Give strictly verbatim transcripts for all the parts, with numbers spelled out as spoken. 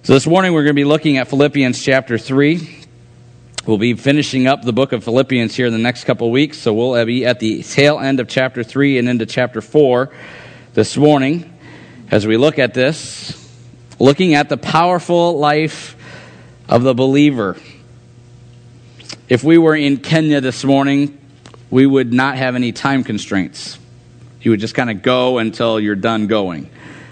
So this morning we're going to be looking at Philippians chapter three. We'll be finishing up the book of Philippians here in the next couple of weeks, so we'll be at the tail end of chapter three and into chapter four this morning as we look at this, looking at the powerful life of the believer. If we were in Kenya this morning, we would not have any time constraints. You would just kind of go until you're done going.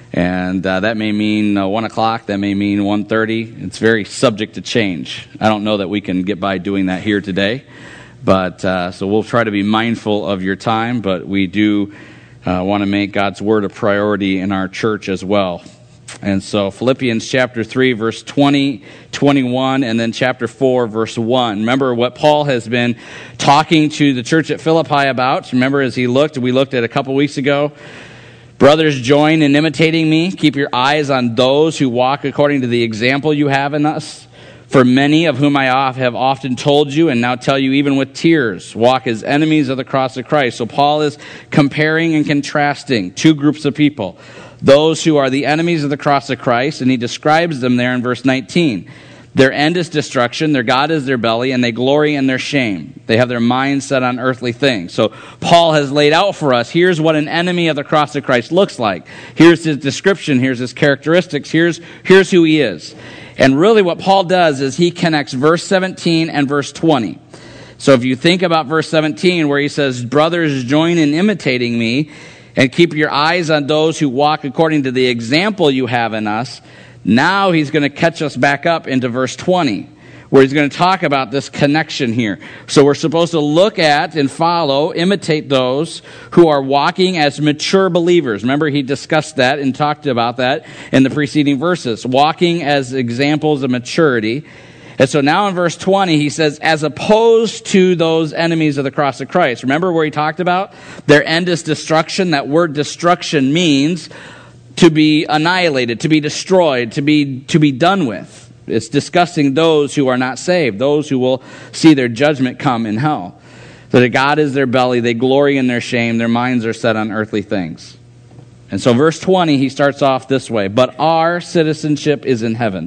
And uh, that may mean uh, one o'clock, that may mean one thirty. It's very subject to change. I don't know that we can get by doing that here today. But uh, so we'll try to be mindful of your time, but we do uh, want to make God's word a priority in our church as well. And so Philippians chapter three, verse twenty, twenty-one, and then chapter four, verse one. Remember what Paul has been talking to the church at Philippi about. Remember as he looked, we looked at a couple weeks ago, brothers, join in imitating me. Keep your eyes on those who walk according to the example you have in us. For many of whom I have often told you and now tell you even with tears, walk as enemies of the cross of Christ. So Paul is comparing and contrasting two groups of people. Those who are the enemies of the cross of Christ, and he describes them there in verse nineteen. Their end is destruction, their God is their belly, and they glory in their shame. They have their minds set on earthly things. So Paul has laid out for us, here's what an enemy of the cross of Christ looks like. Here's his description, here's his characteristics, here's, here's who he is. And really what Paul does is he connects verse seventeen and verse twenty. So if you think about verse seventeen where he says, brothers, join in imitating me, and keep your eyes on those who walk according to the example you have in us. Now he's going to catch us back up into verse twenty, where he's going to talk about this connection here. So we're supposed to look at and follow, imitate those who are walking as mature believers. Remember, he discussed that and talked about that in the preceding verses. Walking as examples of maturity. And so now in verse twenty, he says, as opposed to those enemies of the cross of Christ. Remember where he talked about? Their end is destruction. That word destruction means to be annihilated, to be destroyed, to be to be done with. It's discussing those who are not saved, those who will see their judgment come in hell. That God is their belly, they glory in their shame, their minds are set on earthly things. And so verse twenty, he starts off this way, but our citizenship is in heaven.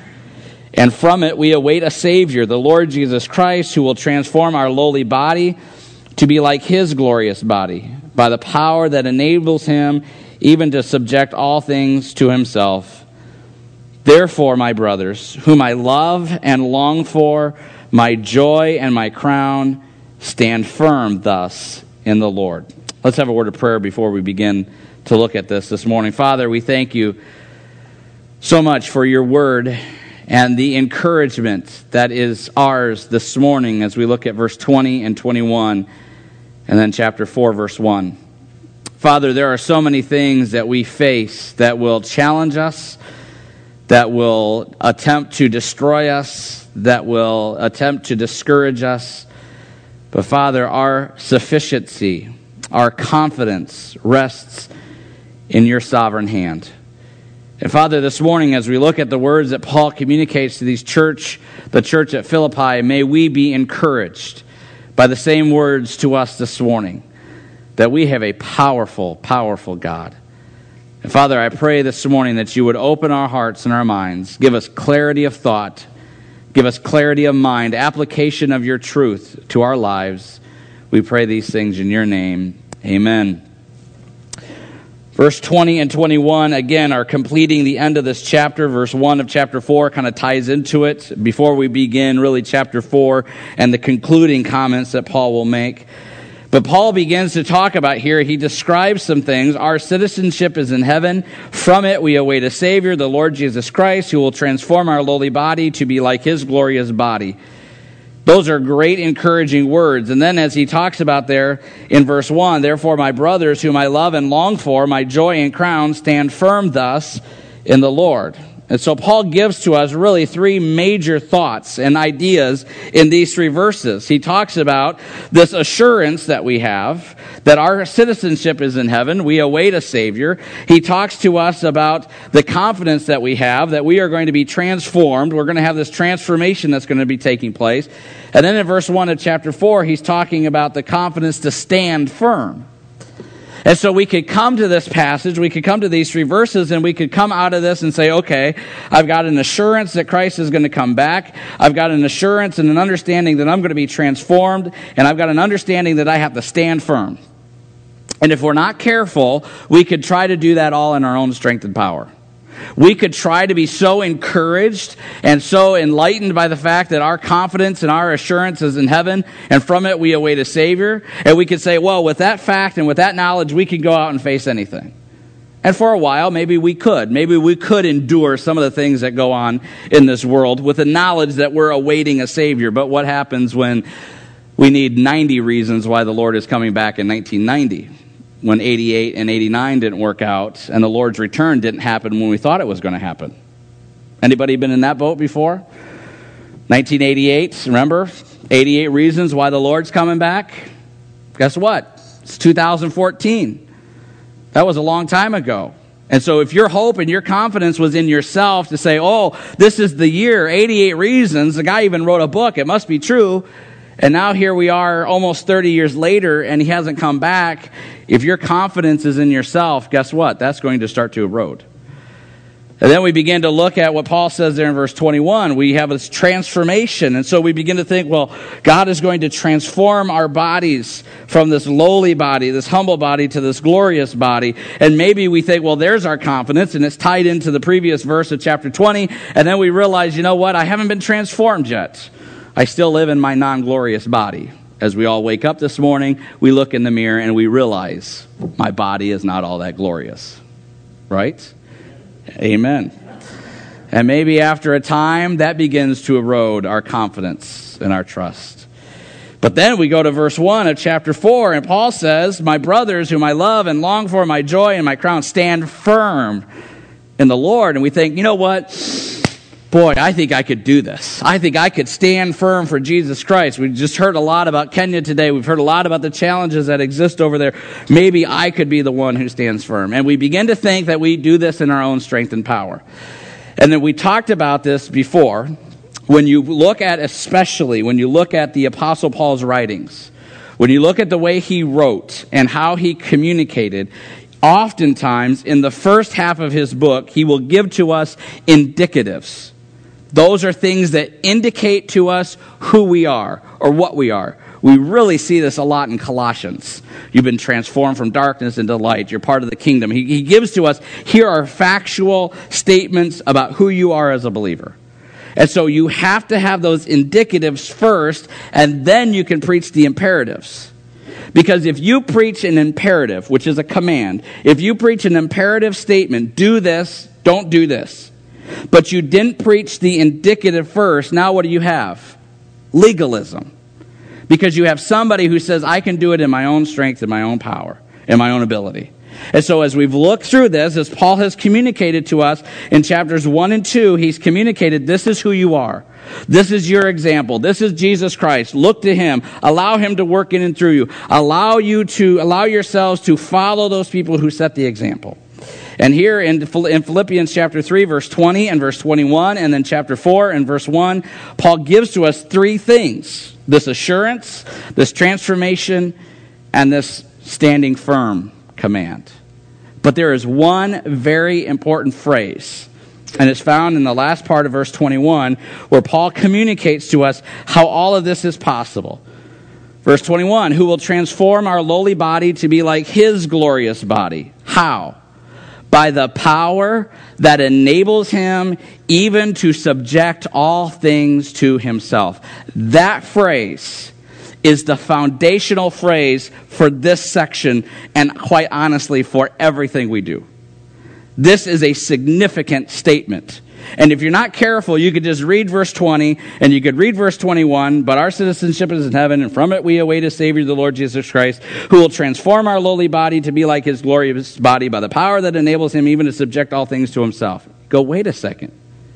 And from it we await a Savior, the Lord Jesus Christ, who will transform our lowly body to be like his glorious body, by the power that enables him even to subject all things to himself. Therefore, my brothers, whom I love and long for, my joy and my crown, stand firm thus in the Lord. Let's have a word of prayer before we begin to look at this this morning. Father, we thank you so much for your word and the encouragement that is ours this morning as we look at verse twenty and twenty-one and then chapter four, verse one. Father, there are so many things that we face that will challenge us, that will attempt to destroy us, that will attempt to discourage us. But Father, our sufficiency, our confidence rests in your sovereign hand. And Father, this morning as we look at the words that Paul communicates to these church, the church at Philippi, may we be encouraged by the same words to us this morning, that we have a powerful, powerful God. And Father, I pray this morning that you would open our hearts and our minds, give us clarity of thought, give us clarity of mind, application of your truth to our lives. We pray these things in your name. Amen. Verse twenty and twenty-one, again, are completing the end of this chapter. Verse one of chapter four kind of ties into it before we begin really chapter four and the concluding comments that Paul will make. But Paul begins to talk about here, he describes some things. Our citizenship is in heaven. From it we await a Savior, the Lord Jesus Christ, who will transform our lowly body to be like his glorious body. Those are great encouraging words. And then as he talks about there in verse one, therefore my brothers, whom I love and long for, my joy and crown, stand firm thus in the Lord. And so Paul gives to us really three major thoughts and ideas in these three verses. He talks about this assurance that we have, that our citizenship is in heaven. We await a Savior. He talks to us about the confidence that we have, that we are going to be transformed. We're going to have this transformation that's going to be taking place. And then in verse one of chapter four, he's talking about the confidence to stand firm. And so we could come to this passage, we could come to these three verses, and we could come out of this and say, okay, I've got an assurance that Christ is going to come back. I've got an assurance and an understanding that I'm going to be transformed, and I've got an understanding that I have to stand firm. And if we're not careful, we could try to do that all in our own strength and power. We could try to be so encouraged and so enlightened by the fact that our confidence and our assurance is in heaven, and from it we await a Savior. And we could say, well, with that fact and with that knowledge, we could go out and face anything. And for a while, maybe we could. Maybe we could endure some of the things that go on in this world with the knowledge that we're awaiting a Savior. But what happens when we need ninety reasons why the Lord is coming back in nineteen ninety? When eighty-eight and eighty-nine didn't work out, and the Lord's return didn't happen when we thought it was going to happen. Anybody been in that boat before? nineteen eighty-eight, remember? eighty-eight reasons why the Lord's coming back. Guess what? It's two thousand fourteen. That was a long time ago. And so if your hope and your confidence was in yourself to say, oh, this is the year, eighty-eight reasons, the guy even wrote a book, it must be true. And now here we are almost thirty years later, and he hasn't come back. If your confidence is in yourself, guess what? That's going to start to erode. And then we begin to look at what Paul says there in verse twenty-one. We have this transformation. And so we begin to think, well, God is going to transform our bodies from this lowly body, this humble body, to this glorious body. And maybe we think, well, there's our confidence, and it's tied into the previous verse of chapter twenty. And then we realize, you know what? I haven't been transformed yet. I still live in my non-glorious body. As we all wake up this morning, we look in the mirror and we realize my body is not all that glorious. Right? Amen. And maybe after a time, that begins to erode our confidence and our trust. But then we go to verse one of chapter four, and Paul says, my brothers, whom I love and long for, my joy and my crown, stand firm in the Lord. And we think, you know what? Boy, I think I could do this. I think I could stand firm for Jesus Christ. We just heard a lot about Kenya today. We've heard a lot about the challenges that exist over there. Maybe I could be the one who stands firm. And we begin to think that we do this in our own strength and power. And then we talked about this before. When you look at, especially when you look at the Apostle Paul's writings, when you look at the way he wrote and how he communicated, oftentimes in the first half of his book, he will give to us indicatives. Those are things that indicate to us who we are or what we are. We really see this a lot in Colossians. You've been transformed from darkness into light. You're part of the kingdom. He, he gives to us, here are factual statements about who you are as a believer. And so you have to have those indicatives first, and then you can preach the imperatives. Because if you preach an imperative, which is a command, if you preach an imperative statement, do this, don't do this, but you didn't preach the indicative first, now what do you have? Legalism. Because you have somebody who says, I can do it in my own strength, in my own power, in my own ability. And so as we've looked through this, as Paul has communicated to us in chapters one and two, he's communicated, this is who you are. This is your example. This is Jesus Christ. Look to him. Allow him to work in and through you. Allow you to, allow yourselves to follow those people who set the example. And here in, in Philippians chapter three, verse twenty and verse twenty-one, and then chapter four and verse one, Paul gives to us three things. This assurance, this transformation, and this standing firm command. But there is one very important phrase, and it's found in the last part of verse twenty-one, where Paul communicates to us how all of this is possible. Verse twenty-one, who will transform our lowly body to be like his glorious body. How? By the power that enables him even to subject all things to himself. That phrase is the foundational phrase for this section, and quite honestly, for everything we do. This is a significant statement. And if you're not careful, you could just read verse twenty, and you could read verse twenty-one, but our citizenship is in heaven, and from it we await a Savior, the Lord Jesus Christ, who will transform our lowly body to be like his glorious body by the power that enables him even to subject all things to himself. Go, wait a second.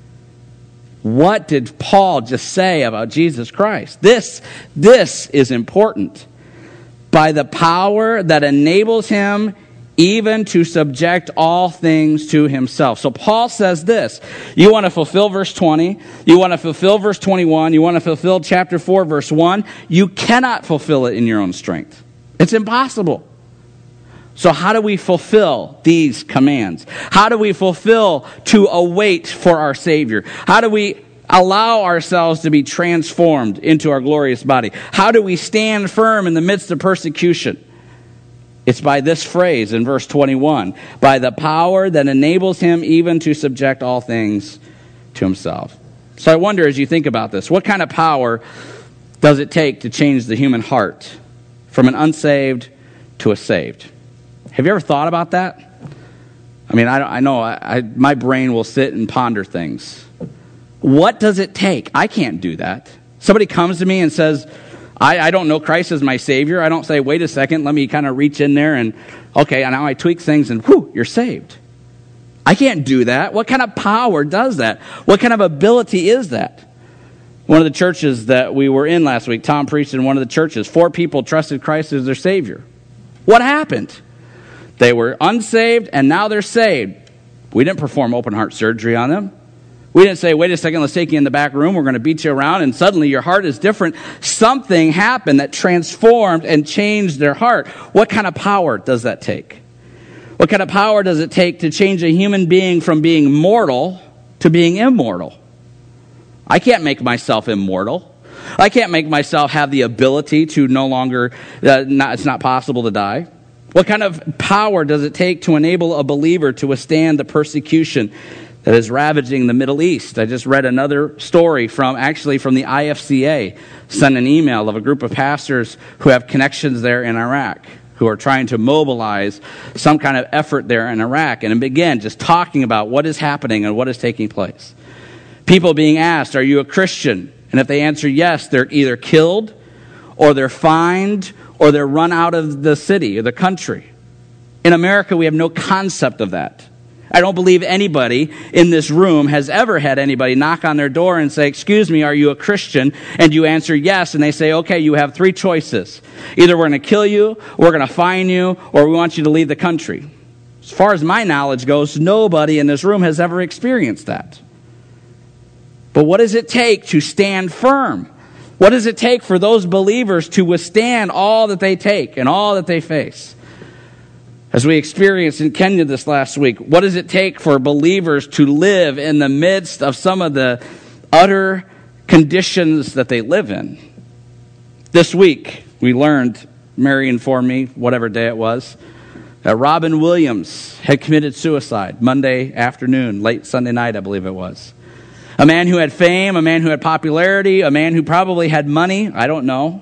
What did Paul just say about Jesus Christ? This, this is important. By the power that enables him even to subject all things to himself. So Paul says this. You want to fulfill verse twenty. You want to fulfill verse twenty-one. You want to fulfill chapter four, verse one. You cannot fulfill it in your own strength. It's impossible. So how do we fulfill these commands? How do we fulfill to await for our Savior? How do we allow ourselves to be transformed into our glorious body? How do we stand firm in the midst of persecution? It's by this phrase in verse twenty-one, by the power that enables him even to subject all things to himself. So I wonder, as you think about this, what kind of power does it take to change the human heart from an unsaved to a saved? Have you ever thought about that? I mean, I, I know I, I, my brain will sit and ponder things. What does it take? I can't do that. Somebody comes to me and says, I, I don't know Christ as my Savior. I don't say, wait a second, let me kind of reach in there and, okay, and now I tweak things and, whew, you're saved. I can't do that. What kind of power does that? What kind of ability is that? One of the churches that we were in last week, Tom preached in one of the churches, four people trusted Christ as their Savior. What happened? They were unsaved, and now they're saved. We didn't perform open heart surgery on them. We didn't say, wait a second, let's take you in the back room, we're going to beat you around, and suddenly your heart is different. Something happened that transformed and changed their heart. What kind of power does that take? What kind of power does it take to change a human being from being mortal to being immortal? I can't make myself immortal. I can't make myself have the ability to no longer, uh, not, it's not possible to die. What kind of power does it take to enable a believer to withstand the persecution that is ravaging the Middle East? I just read another story from, actually from the I F C A, sent an email of a group of pastors who have connections there in Iraq, who are trying to mobilize some kind of effort there in Iraq, and begin just talking about what is happening and what is taking place. People being asked, are you a Christian? And if they answer yes, they're either killed, or they're fined, or they're run out of the city or the country. In America, we have no concept of that. I don't believe anybody in this room has ever had anybody knock on their door and say, excuse me, are you a Christian? And you answer yes, and they say, okay, you have three choices. Either we're going to kill you, we're going to fine you, or we want you to leave the country. As far as my knowledge goes, nobody in this room has ever experienced that. But what does it take to stand firm? What does it take for those believers to withstand all that they take and all that they face? As we experienced in Kenya this last week, what does it take for believers to live in the midst of some of the utter conditions that they live in? This week, we learned, Mary informed me, whatever day it was, that Robin Williams had committed suicide Monday afternoon, late Sunday night, I believe it was. A man who had fame, a man who had popularity, a man who probably had money, I don't know.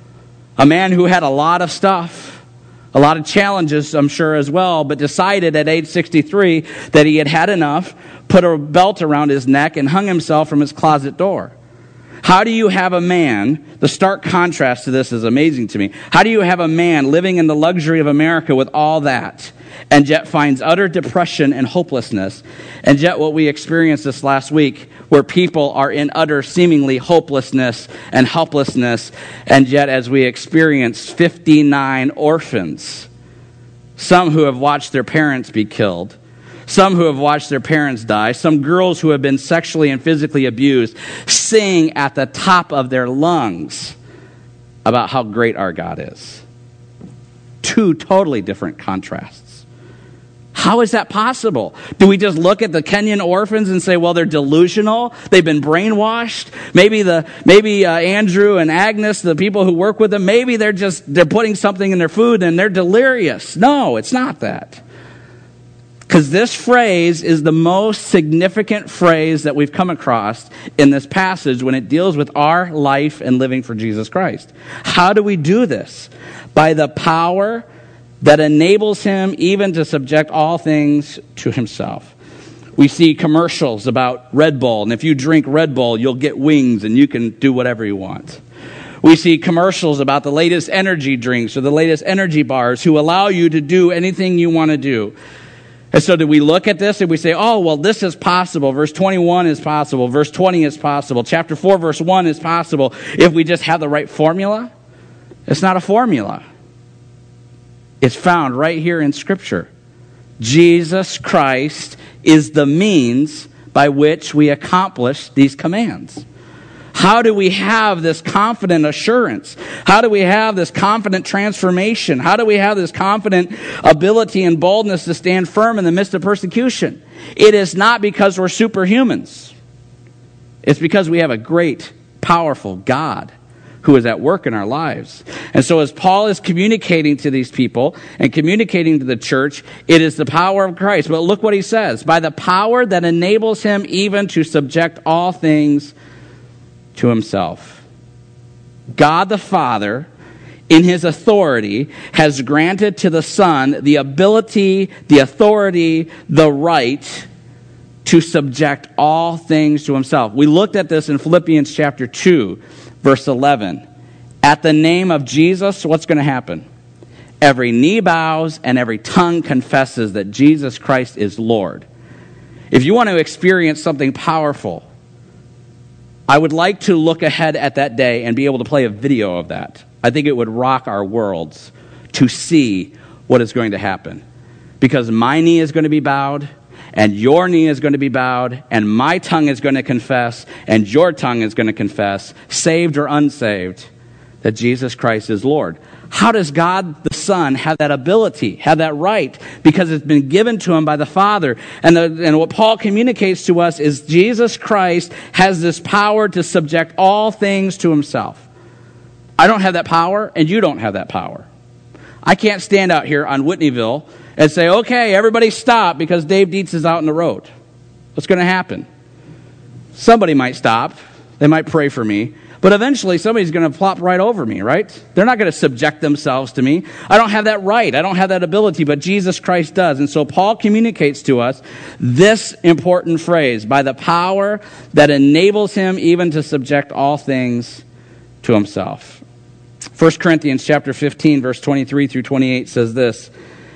A man who had a lot of stuff, a lot of challenges, I'm sure as well, but decided at age sixty-three that he had had enough, put a belt around his neck, and hung himself from his closet door. How do you have a man, the stark contrast to this is amazing to me, how do you have a man living in the luxury of America with all that, and yet finds utter depression and hopelessness, and yet what we experienced this last week, where people are in utter seemingly hopelessness and helplessness, and yet as we experienced fifty-nine orphans, some who have watched their parents be killed, some who have watched their parents die, some girls who have been sexually and physically abused, sing at the top of their lungs about how great our God is. Two totally different contrasts. How is that possible? Do we just look at the Kenyan orphans and say, well, they're delusional, they've been brainwashed? Maybe the maybe uh, Andrew and Agnes, the people who work with them, maybe they're just they're putting something in their food and they're delirious. No, it's not that. Because this phrase is the most significant phrase that we've come across in this passage when it deals with our life and living for Jesus Christ. How do we do this? By the power that enables him even to subject all things to himself. We see commercials about Red Bull, and if you drink Red Bull, you'll get wings and you can do whatever you want. We see commercials about the latest energy drinks or the latest energy bars who allow you to do anything you want to do. And so do we look at this and we say, oh, well, this is possible. Verse twenty-one is possible. Verse twenty is possible. Chapter four, verse one is possible if we just have the right formula? It's not a formula. It's found right here in Scripture. Jesus Christ is the means by which we accomplish these commands. How do we have this confident assurance? How do we have this confident transformation? How do we have this confident ability and boldness to stand firm in the midst of persecution? It is not because we're superhumans. It's because we have a great, powerful God who is at work in our lives. And so as Paul is communicating to these people and communicating to the church, it is the power of Christ. But look what he says. By the power that enables him even to subject all things to himself. God the Father, in his authority, has granted to the Son the ability, the authority, the right to subject all things to himself. We looked at this in Philippians chapter two, verse eleven. At the name of Jesus, what's going to happen? Every knee bows and every tongue confesses that Jesus Christ is Lord. If you want to experience something powerful, I would like to look ahead at that day and be able to play a video of that. I think it would rock our worlds to see what is going to happen. Because my knee is going to be bowed, and your knee is going to be bowed, and my tongue is going to confess, and your tongue is going to confess, saved or unsaved, that Jesus Christ is Lord. How does God the Son have that ability, have that right? Because it's been given to him by the Father. And, the, and what Paul communicates to us is Jesus Christ has this power to subject all things to himself. I don't have that power, and you don't have that power. I can't stand out here on Whitneyville and say, okay, everybody stop because Dave Dietz is out on the road. What's going to happen? Somebody might stop. They might pray for me. But eventually somebody's going to plop right over me, right? They're not going to subject themselves to me. I don't have that right. I don't have that ability, but Jesus Christ does. And so Paul communicates to us this important phrase, by the power that enables him even to subject all things to himself. First Corinthians chapter fifteen, verse twenty-three through twenty-eight says this,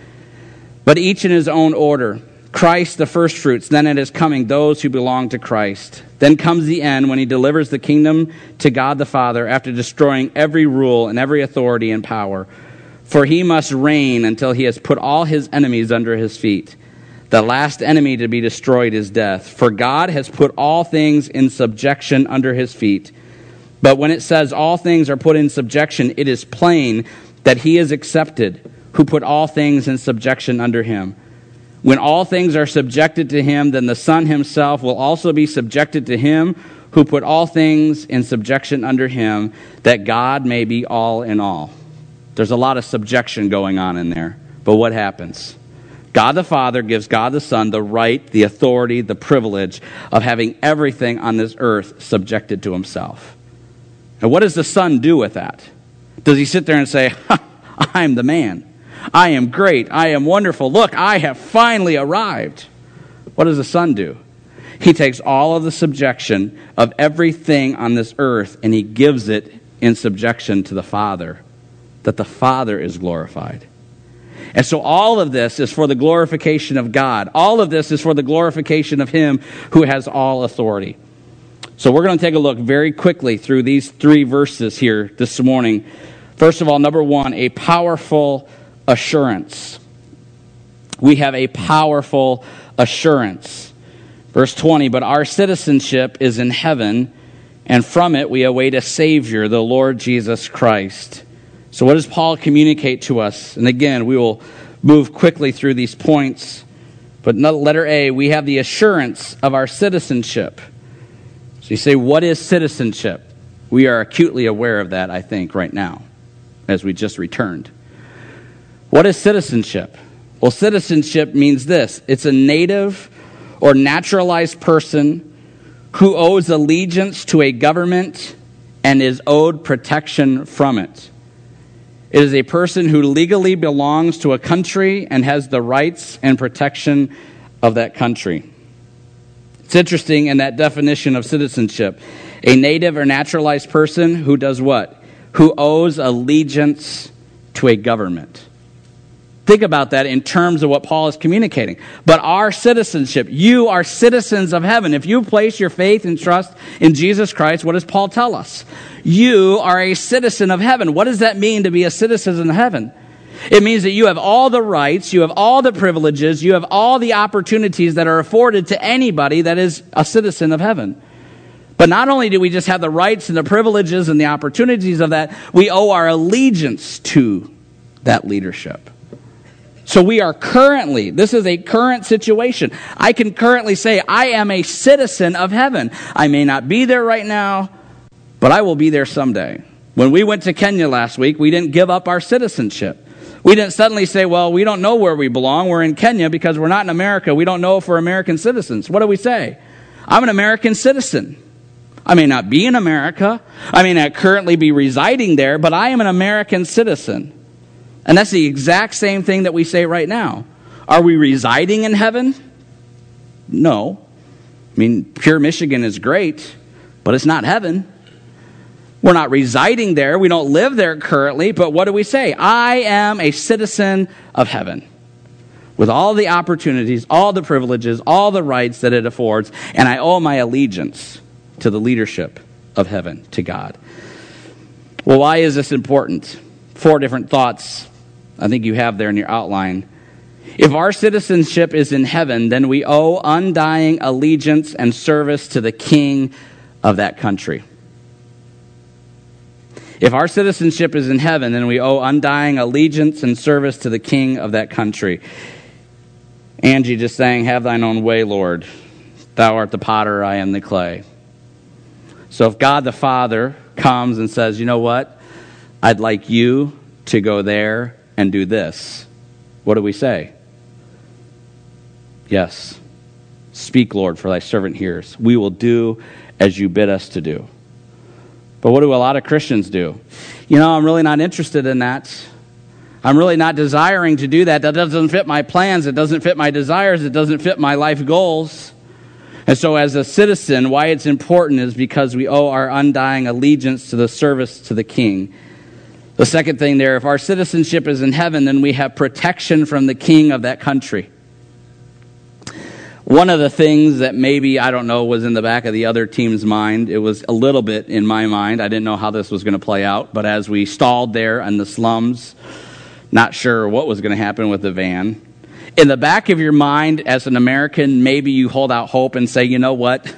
but each in his own order, Christ the firstfruits, then at his coming, those who belong to Christ. Then comes the end when he delivers the kingdom to God the Father after destroying every rule and every authority and power. For he must reign until he has put all his enemies under his feet. The last enemy to be destroyed is death. For God has put all things in subjection under his feet. But when it says all things are put in subjection, it is plain that he is accepted, who put all things in subjection under him. When all things are subjected to him, then the Son himself will also be subjected to him who put all things in subjection under him, that God may be all in all. There's a lot of subjection going on in there. But what happens? God the Father gives God the Son the right, the authority, the privilege of having everything on this earth subjected to himself. And what does the Son do with that? Does he sit there and say, I'm the man. I am great. I am wonderful. Look, I have finally arrived. What does the Son do? He takes all of the subjection of everything on this earth and he gives it in subjection to the Father, that the Father is glorified. And so all of this is for the glorification of God. All of this is for the glorification of him who has all authority. So we're going to take a look very quickly through these three verses here this morning. First of all, number one, a powerful assurance. We have a powerful assurance. Verse twenty, but our citizenship is in heaven, and from it we await a Savior, the Lord Jesus Christ. So what does Paul communicate to us? And again, we will move quickly through these points. But letter A, we have the assurance of our citizenship. So you say, what is citizenship? We are acutely aware of that, I think, right now, as we just returned. What is citizenship? Well, citizenship means this. It's a native or naturalized person who owes allegiance to a government and is owed protection from it. It is a person who legally belongs to a country and has the rights and protection of that country. It's interesting in that definition of citizenship. A native or naturalized person who does what? Who owes allegiance to a government. Think about that in terms of what Paul is communicating. But our citizenship, you are citizens of heaven. If you place your faith and trust in Jesus Christ, what does Paul tell us? You are a citizen of heaven. What does that mean to be a citizen of heaven? It means that you have all the rights, you have all the privileges, you have all the opportunities that are afforded to anybody that is a citizen of heaven. But not only do we just have the rights and the privileges and the opportunities of that, we owe our allegiance to that leadership. So we are currently, this is a current situation. I can currently say, I am a citizen of heaven. I may not be there right now, but I will be there someday. When we went to Kenya last week, we didn't give up our citizenship. We didn't suddenly say, well, we don't know where we belong. We're in Kenya because we're not in America. We don't know if we're American citizens. What do we say? I'm an American citizen. I may not be in America. I may not currently be residing there, but I am an American citizen. And that's the exact same thing that we say right now. Are we residing in heaven? No. I mean, pure Michigan is great, but it's not heaven. We're not residing there. We don't live there currently, but what do we say? I am a citizen of heaven with all the opportunities, all the privileges, all the rights that it affords, and I owe my allegiance to the leadership of heaven, to God. Well, why is this important? Four different thoughts I think you have there in your outline. If our citizenship is in heaven, then we owe undying allegiance and service to the king of that country. If our citizenship is in heaven, then we owe undying allegiance and service to the king of that country. Angie just sang, have thine own way, Lord. Thou art the potter, I am the clay. So if God the Father comes and says, you know what? I'd like you to go there and do this. What do we say? Yes. Speak, Lord, for thy servant hears. We will do as you bid us to do. But what do a lot of Christians do? You know, I'm really not interested in that. I'm really not desiring to do that. That doesn't fit my plans. It doesn't fit my desires. It doesn't fit my life goals. And so as a citizen, why it's important is because we owe our undying allegiance to the service to the king. The second thing there, if our citizenship is in heaven, then we have protection from the king of that country. One of the things that maybe, I don't know, was in the back of the other team's mind, it was a little bit in my mind. I didn't know how this was going to play out. But as we stalled there in the slums, not sure what was going to happen with the van, in the back of your mind as an American, maybe you hold out hope and say, you know what?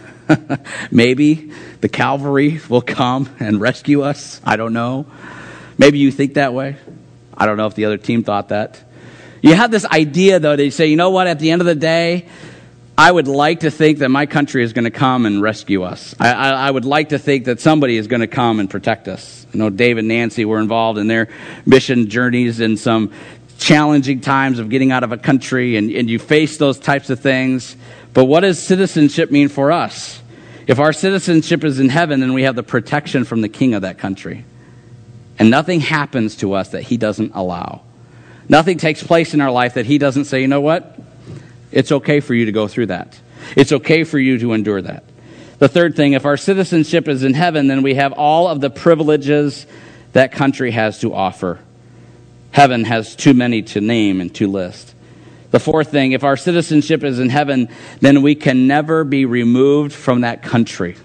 Maybe the cavalry will come and rescue us. I don't know. Maybe you think that way. I don't know if the other team thought that. You have this idea, though, they say, you know what, at the end of the day, I would like to think that my country is going to come and rescue us. I, I, I would like to think that somebody is going to come and protect us. I know Dave and Nancy were involved in their mission journeys in some challenging times of getting out of a country, and, and you face those types of things. But what does citizenship mean for us? If our citizenship is in heaven, then we have the protection from the king of that country. And nothing happens to us that he doesn't allow. Nothing takes place in our life that he doesn't say, you know what? It's okay for you to go through that. It's okay for you to endure that. The third thing, if our citizenship is in heaven, then we have all of the privileges that country has to offer. Heaven has too many to name and to list. The fourth thing, if our citizenship is in heaven, then we can never be removed from that country.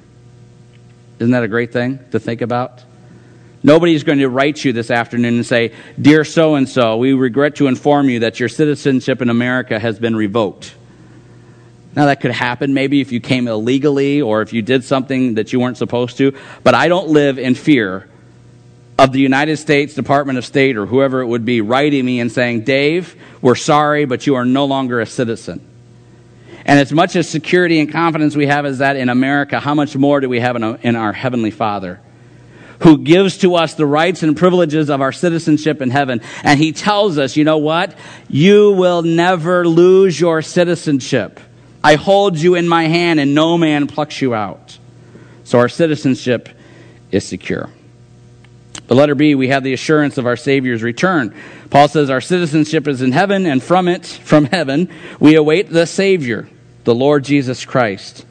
Isn't that a great thing to think about? Nobody's going to write you this afternoon and say, dear so-and-so, we regret to inform you that your citizenship in America has been revoked. Now, that could happen maybe if you came illegally or if you did something that you weren't supposed to, but I don't live in fear of the United States Department of State or whoever it would be writing me and saying, Dave, we're sorry, but you are no longer a citizen. And as much as security and confidence we have as that in America, how much more do we have in, a, in our Heavenly Father, who gives to us the rights and privileges of our citizenship in heaven. And he tells us, you know what? You will never lose your citizenship. I hold you in my hand and no man plucks you out. So our citizenship is secure. But letter B, we have the assurance of our Savior's return. Paul says our citizenship is in heaven, and from it, from heaven, we await the Savior, the Lord Jesus Christ.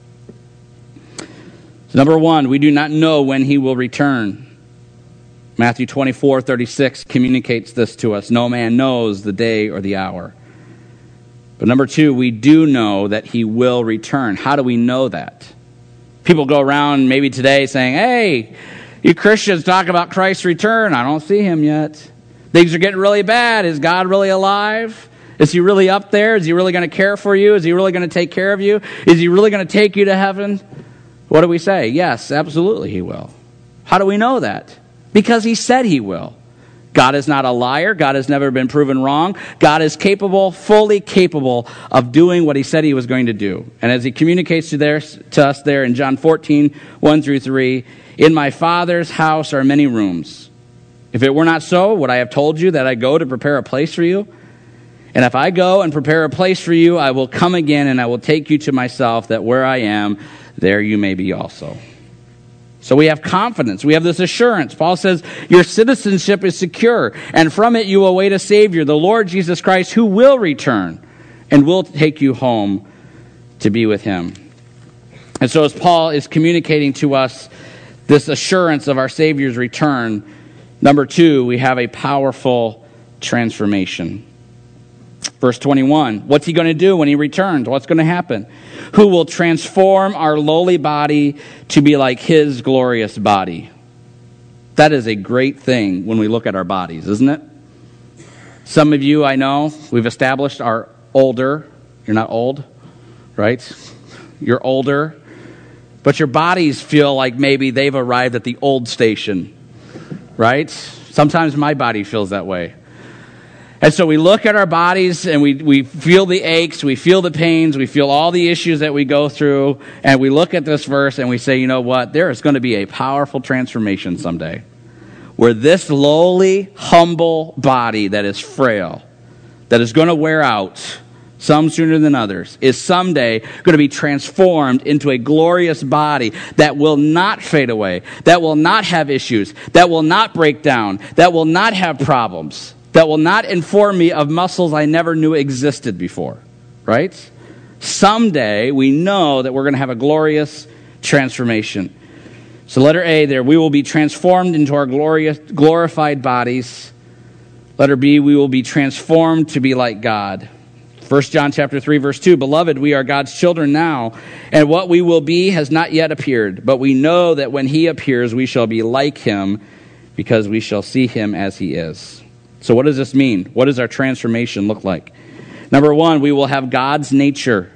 Number one, we do not know when he will return. Matthew twenty-four thirty-six communicates this to us. No man knows the day or the hour. But number two, we do know that he will return. How do we know that? People go around maybe today saying, hey, you Christians talk about Christ's return. I don't see him yet. Things are getting really bad. Is God really alive? Is he really up there? Is he really going to care for you? Is he really going to take care of you? Is he really going to take you to heaven? What do we say? Yes, absolutely he will. How do we know that? Because he said he will. God is not a liar. God has never been proven wrong. God is capable, fully capable of doing what he said he was going to do. And as he communicates to, there, to us there in John fourteen, one through three, in my Father's house are many rooms. If it were not so, would I have told you that I go to prepare a place for you? And if I go and prepare a place for you, I will come again and I will take you to myself, that where I am, there you may be also. So we have confidence. We have this assurance. Paul says, your citizenship is secure, and from it you await a Savior, the Lord Jesus Christ, who will return and will take you home to be with him. And so as Paul is communicating to us this assurance of our Savior's return, number two, we have a powerful transformation. Verse twenty-one, what's he going to do when he returns? What's going to happen? Who will transform our lowly body to be like his glorious body. That is a great thing when we look at our bodies, isn't it? Some of you, I know, we've established are older. You're not old, right? You're older. But your bodies feel like maybe they've arrived at the old station, right? Sometimes my body feels that way. And so we look at our bodies and we, we feel the aches, we feel the pains, we feel all the issues that we go through, and we look at this verse and we say, you know what, there is going to be a powerful transformation someday where this lowly, humble body that is frail, that is going to wear out, some sooner than others, is someday going to be transformed into a glorious body that will not fade away, that will not have issues, that will not break down, that will not have problems, that will not inform me of muscles I never knew existed before, right? Someday, we know that we're going to have a glorious transformation. So letter A there, we will be transformed into our glorious, glorified bodies. Letter B, we will be transformed to be like God. First John chapter three, verse two, beloved, we are God's children now, and what we will be has not yet appeared, but we know that when he appears, we shall be like him, because we shall see him as he is. So what does this mean? What does our transformation look like? Number one, we will have God's nature.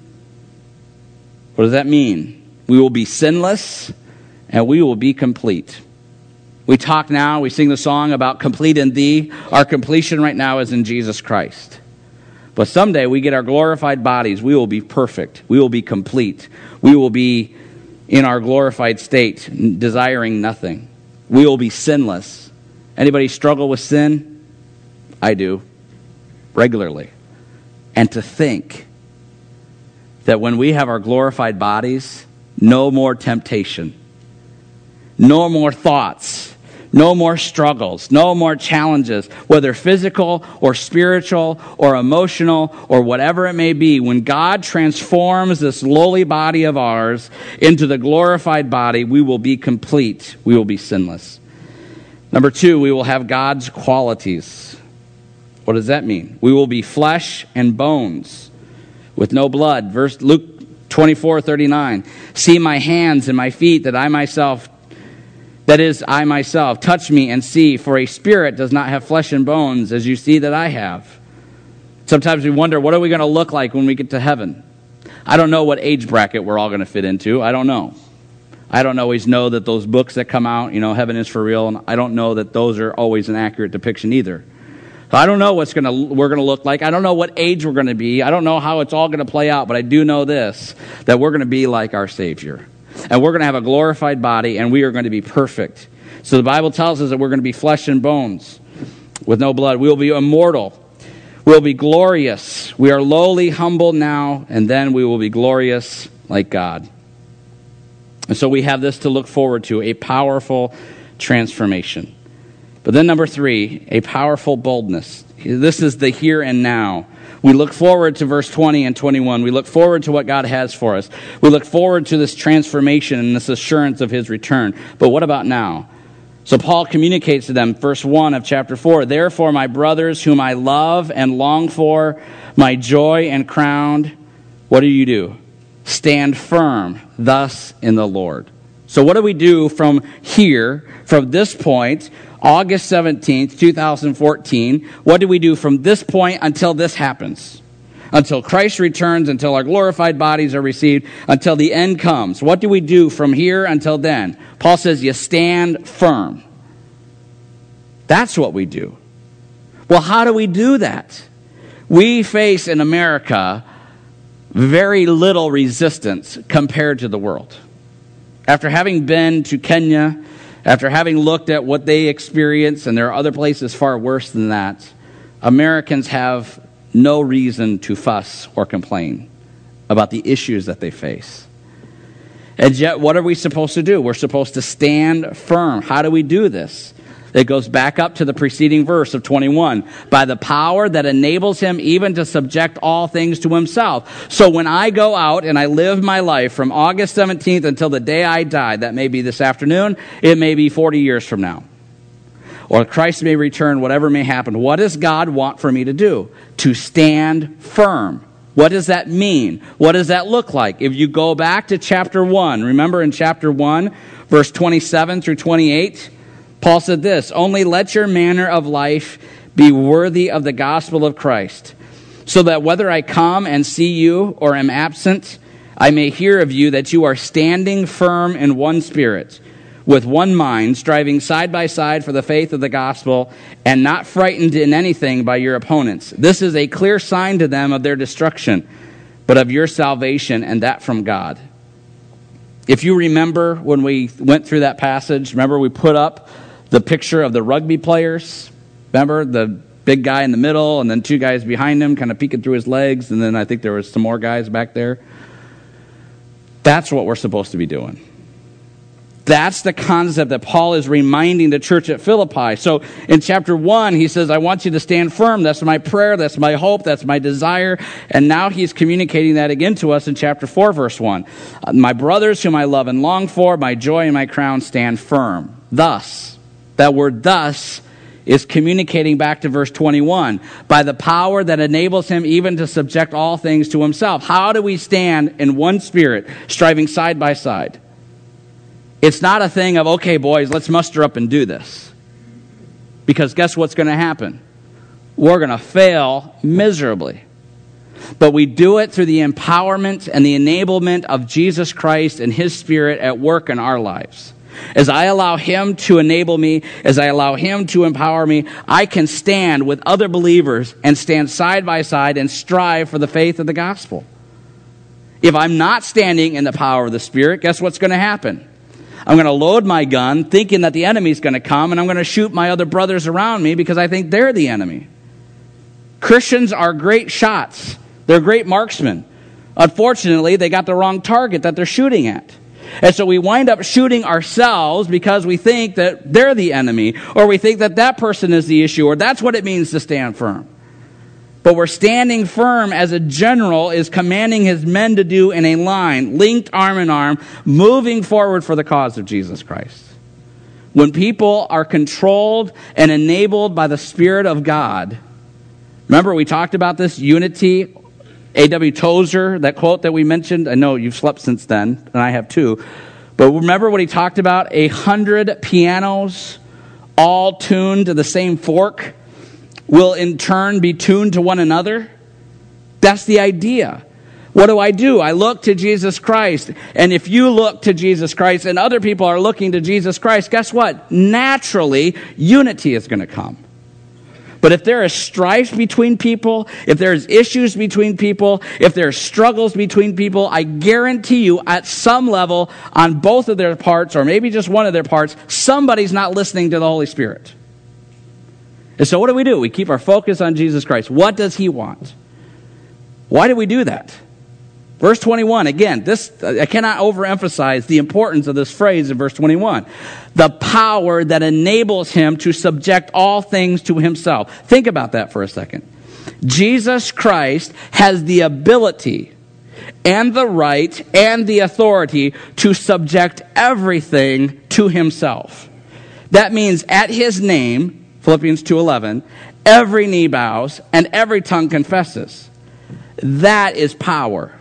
What does that mean? We will be sinless and we will be complete. We talk now, we sing the song about complete in thee. Our completion right now is in Jesus Christ. But someday we get our glorified bodies. We will be perfect. We will be complete. We will be in our glorified state, desiring nothing. We will be sinless. Anybody struggle with sin? I do, regularly. And to think that when we have our glorified bodies, no more temptation, no more thoughts, no more struggles, no more challenges, whether physical or spiritual or emotional or whatever it may be. When God transforms this lowly body of ours into the glorified body, we will be complete. We will be sinless. Number two, we will have God's qualities. What does that mean? We will be flesh and bones with no blood. Verse Luke twenty-four thirty-nine. See my hands and my feet, that I myself, that is, I myself, touch me and see, for a spirit does not have flesh and bones, as you see that I have. Sometimes we wonder, what are we going to look like when we get to heaven? I don't know what age bracket we're all going to fit into. I don't know. I don't always know that those books that come out, you know, Heaven is for Real, and I don't know that those are always an accurate depiction either. So I don't know what's gonna we're going to look like. I don't know what age we're going to be. I don't know how it's all going to play out, but I do know this, that we're going to be like our Savior. And we're going to have a glorified body, and we are going to be perfect. So the Bible tells us that we're going to be flesh and bones with no blood. We will be immortal. We will be glorious. We are lowly, humble now, and then we will be glorious like God. And so we have this to look forward to, a powerful transformation. But then number three, a powerful boldness. This is the here and now. We look forward to verse twenty and twenty-one. We look forward to what God has for us. We look forward to this transformation and this assurance of his return. But what about now? So Paul communicates to them, verse one of chapter four, therefore, my brothers, whom I love and long for, my joy and crown, what do you do? Stand firm thus in the Lord. So what do we do from here, from this point, August seventeenth, twenty fourteen? What do we do from this point until this happens? until Christ returns, until our glorified bodies are received, until the end comes. What do we do from here until then? Paul says you stand firm. That's what we do. Well, how do we do that? We face in America very little resistance compared to the world. After having been to Kenya, after having looked at what they experience, and there are other places far worse than that, Americans have no reason to fuss or complain about the issues that they face. And yet, what are we supposed to do? We're supposed to stand firm. How do we do this? It goes back up to the preceding verse of twenty-one. By the power that enables him even to subject all things to himself. So when I go out and I live my life from August seventeenth until the day I die, that may be this afternoon, it may be forty years from now, or Christ may return, whatever may happen. What does God want for me to do? To stand firm. What does that mean? What does that look like? If you go back to chapter one, remember in chapter one, verse twenty-seven through twenty-eight, Paul said this, only let your manner of life be worthy of the gospel of Christ, so that whether I come and see you or am absent, I may hear of you that you are standing firm in one spirit, with one mind, striving side by side for the faith of the gospel, and not frightened in anything by your opponents. This is a clear sign to them of their destruction, but of your salvation, and that from God. If you remember when we went through that passage, remember we put up the picture of the rugby players. Remember the big guy in the middle and then two guys behind him kind of peeking through his legs, and then I think there was some more guys back there. That's what we're supposed to be doing. That's the concept that Paul is reminding the church at Philippi. So in chapter one, he says, I want you to stand firm. That's my prayer. That's my hope. That's my desire. And now he's communicating that again to us in chapter four, verse one. My brothers whom I love and long for, my joy and my crown, stand firm. Thus, that word thus is communicating back to verse twenty-one. By the power that enables him even to subject all things to himself. How do we stand in one spirit, striving side by side? It's not a thing of, okay, boys, let's muster up and do this. Because guess what's going to happen? We're going to fail miserably. But we do it through the empowerment and the enablement of Jesus Christ and his Spirit at work in our lives. As I allow him to enable me, as I allow him to empower me, I can stand with other believers and stand side by side and strive for the faith of the gospel. If I'm not standing in the power of the Spirit, guess what's going to happen? I'm going to load my gun thinking that the enemy's going to come, and I'm going to shoot my other brothers around me because I think they're the enemy. Christians are great shots. They're great marksmen. Unfortunately, they got the wrong target that they're shooting at. And so we wind up shooting ourselves because we think that they're the enemy, or we think that that person is the issue, or that's what it means to stand firm. But we're standing firm as a general is commanding his men to do in a line, linked arm in arm, moving forward for the cause of Jesus Christ. When people are controlled and enabled by the Spirit of God, remember we talked about this unity. A W Tozer, that quote that we mentioned, I know you've slept since then, and I have too. But remember what he talked about? A hundred pianos all tuned to the same fork will in turn be tuned to one another. That's the idea. What do I do? I look to Jesus Christ. And if you look to Jesus Christ and other people are looking to Jesus Christ, guess what? Naturally, unity is going to come. But if there is strife between people, if there's issues between people, if there's struggles between people, I guarantee you at some level on both of their parts, or maybe just one of their parts, somebody's not listening to the Holy Spirit. And so what do we do? We keep our focus on Jesus Christ. What does he want? Why do we do that? Verse twenty-one, again, this I cannot overemphasize the importance of this phrase in verse twenty-one. The power that enables him to subject all things to himself. Think about that for a second. Jesus Christ has the ability and the right and the authority to subject everything to himself. That means at his name, Philippians two eleven, every knee bows and every tongue confesses. That is power.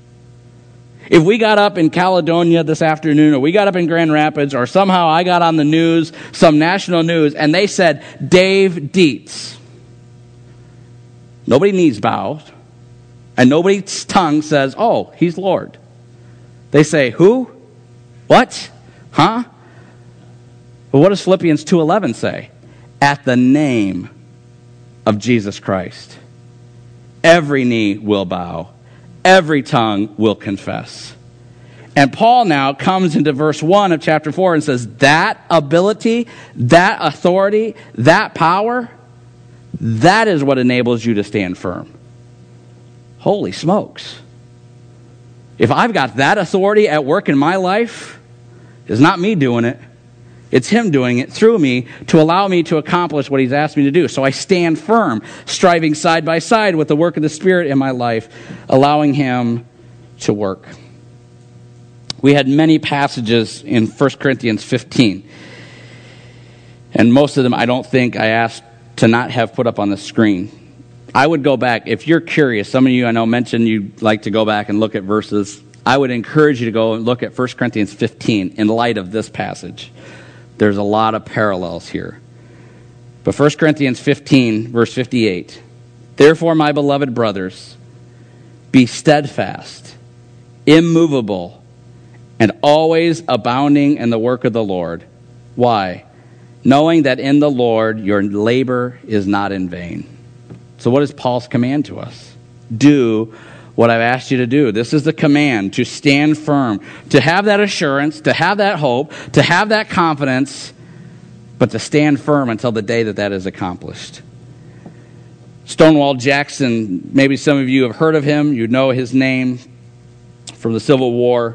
If we got up in Caledonia this afternoon, or we got up in Grand Rapids, or somehow I got on the news, some national news, and they said, Dave Dietz. Nobody knees bows. And nobody's tongue says, oh, he's Lord. They say, who? What? Huh? But what does Philippians two eleven say? At the name of Jesus Christ, every knee will bow, every tongue will confess. And Paul now comes into verse one of chapter four and says, that ability, that authority, that power, that is what enables you to stand firm. Holy smokes. If I've got that authority at work in my life, it's not me doing it. It's him doing it through me to allow me to accomplish what he's asked me to do. So I stand firm, striving side by side with the work of the Spirit in my life, allowing him to work. We had many passages in First Corinthians fifteen. And most of them I don't think I asked to not have put up on the screen. I would go back. If you're curious, some of you I know mentioned you'd like to go back and look at verses. I would encourage you to go and look at First Corinthians fifteen in light of this passage. There's a lot of parallels here. But First Corinthians fifteen, verse fifty-eight. Therefore, my beloved brothers, be steadfast, immovable, and always abounding in the work of the Lord. Why? Knowing that in the Lord your labor is not in vain. So what is Paul's command to us? Do what I've asked you to do. This is the command, to stand firm, to have that assurance, to have that hope, to have that confidence, but to stand firm until the day that that is accomplished. Stonewall Jackson, maybe some of you have heard of him. You know his name from the Civil War.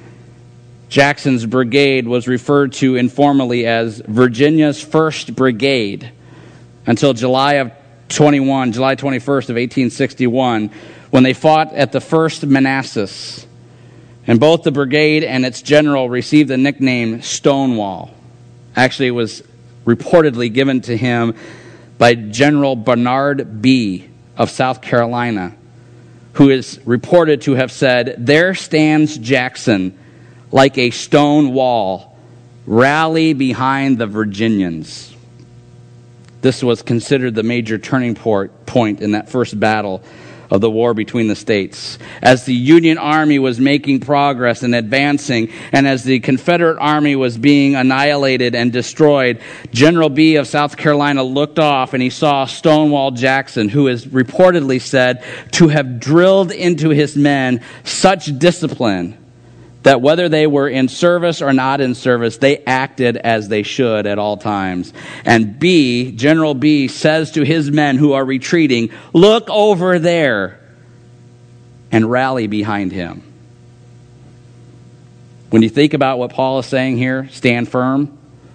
Jackson's brigade was referred to informally as Virginia's First Brigade until July of twenty-one, July twenty-first of eighteen sixty-one, when they fought at the First Manassas. And both the brigade and its general received the nickname Stonewall. Actually, it was reportedly given to him by General Bernard Bee of South Carolina, who is reported to have said, "There stands Jackson like a stone wall, rally behind the Virginians." This was considered the major turning point in that first battle of the war between the states. As the Union Army was making progress and advancing, and as the Confederate Army was being annihilated and destroyed, General Bee of South Carolina looked off and he saw Stonewall Jackson, who is reportedly said to have drilled into his men such discipline that whether they were in service or not in service, they acted as they should at all times. And B, General B, says to his men who are retreating, "Look over there," and rally behind him. When you think about what Paul is saying here, stand firm,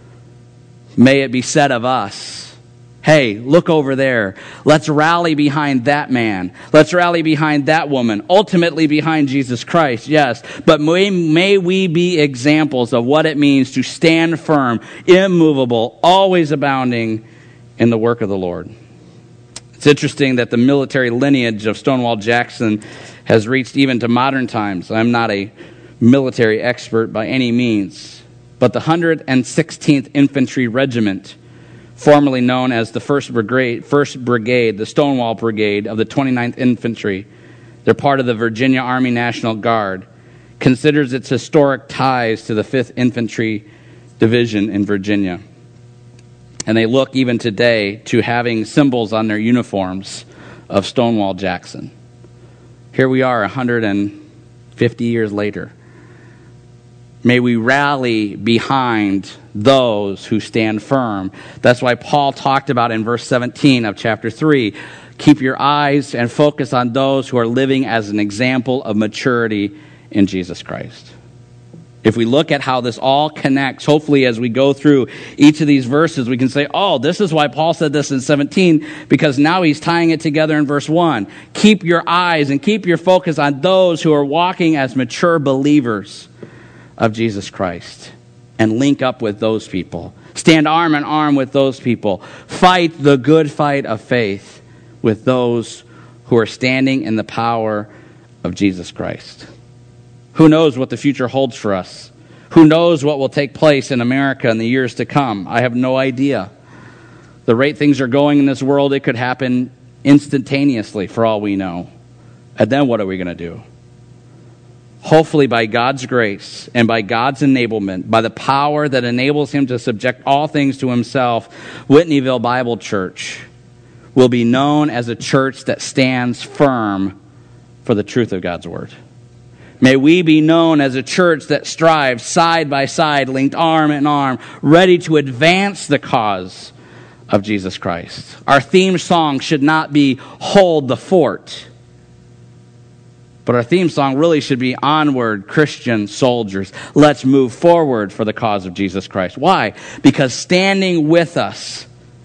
may it be said of us, hey, look over there. Let's rally behind that man. Let's rally behind that woman. Ultimately behind Jesus Christ, yes. But may, may we be examples of what it means to stand firm, immovable, always abounding in the work of the Lord. It's interesting that the military lineage of Stonewall Jackson has reached even to modern times. I'm not a military expert by any means, but the one hundred sixteenth Infantry Regiment, formerly known as the First Brigade, First Brigade, the Stonewall Brigade of the twenty-ninth Infantry. They're part of the Virginia Army National Guard, considers its historic ties to the fifth Infantry Division in Virginia. And they look even today to having symbols on their uniforms of Stonewall Jackson. Here we are one hundred fifty years later. May we rally behind those who stand firm. That's why Paul talked about in verse seventeen of chapter three, keep your eyes and focus on those who are living as an example of maturity in Jesus Christ. If we look at how this all connects, hopefully as we go through each of these verses, we can say, oh, this is why Paul said this in seventeen, because now he's tying it together in verse one. Keep your eyes and keep your focus on those who are walking as mature believers of Jesus Christ, and link up with those people. Stand arm in arm with those people. Fight the good fight of faith with those who are standing in the power of Jesus Christ. Who knows what the future holds for us? Who knows what will take place in America in the years to come? I have no idea. The rate things are going in this world, it could happen instantaneously for all we know. And then what are we going to do? Hopefully by God's grace and by God's enablement, by the power that enables him to subject all things to himself, Whitneyville Bible Church will be known as a church that stands firm for the truth of God's word. May we be known as a church that strives side by side, linked arm in arm, ready to advance the cause of Jesus Christ. Our theme song should not be "Hold the Fort," but our theme song really should be "Onward, Christian Soldiers. Let's move forward for the cause of Jesus Christ." Why? Because standing with us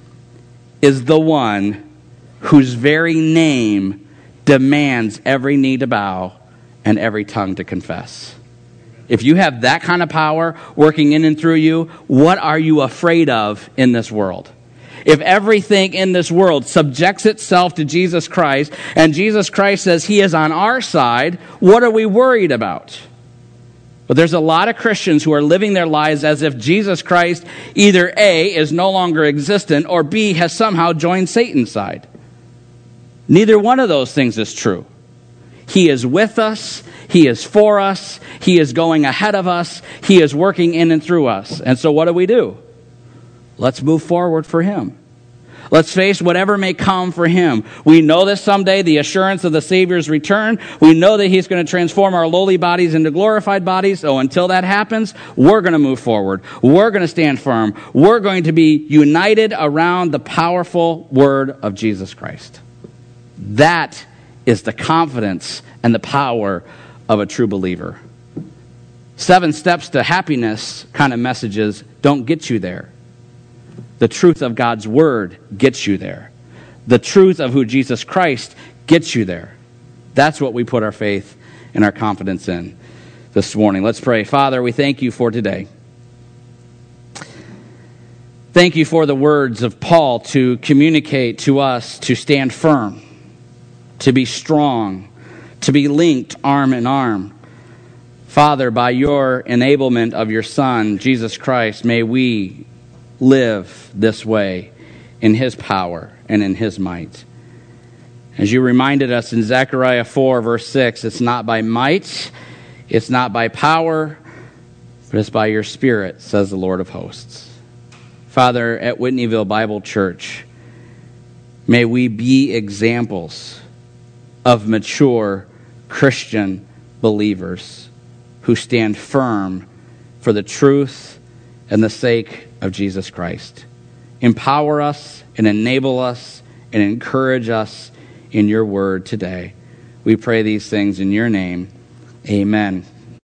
is the one whose very name demands every knee to bow and every tongue to confess. If you have that kind of power working in and through you, what are you afraid of in this world? If everything in this world subjects itself to Jesus Christ, and Jesus Christ says he is on our side, what are we worried about? But there's a lot of Christians who are living their lives as if Jesus Christ either A, is no longer existent, or B, has somehow joined Satan's side. Neither one of those things is true. He is with us. He is for us. He is going ahead of us. He is working in and through us. And so what do we do? Let's move forward for him. Let's face whatever may come for him. We know that someday, the assurance of the Savior's return, we know that he's going to transform our lowly bodies into glorified bodies. So until that happens, we're going to move forward. We're going to stand firm. We're going to be united around the powerful word of Jesus Christ. That is the confidence and the power of a true believer. Seven steps to happiness kind of messages don't get you there. The truth of God's word gets you there. The truth of who Jesus Christ gets you there. That's what we put our faith and our confidence in this morning. Let's pray. Father, we thank you for today. Thank you for the words of Paul to communicate to us to stand firm, to be strong, to be linked arm in arm. Father, by your enablement of your Son, Jesus Christ, may we live this way in his power and in his might. As you reminded us in Zechariah four, verse six, it's not by might, it's not by power, but it's by your Spirit, says the Lord of hosts. Father, at Whitneyville Bible Church, may we be examples of mature Christian believers who stand firm for the truth and the sake of Jesus Christ. Empower us and enable us and encourage us in your word today. We pray these things in your name. Amen.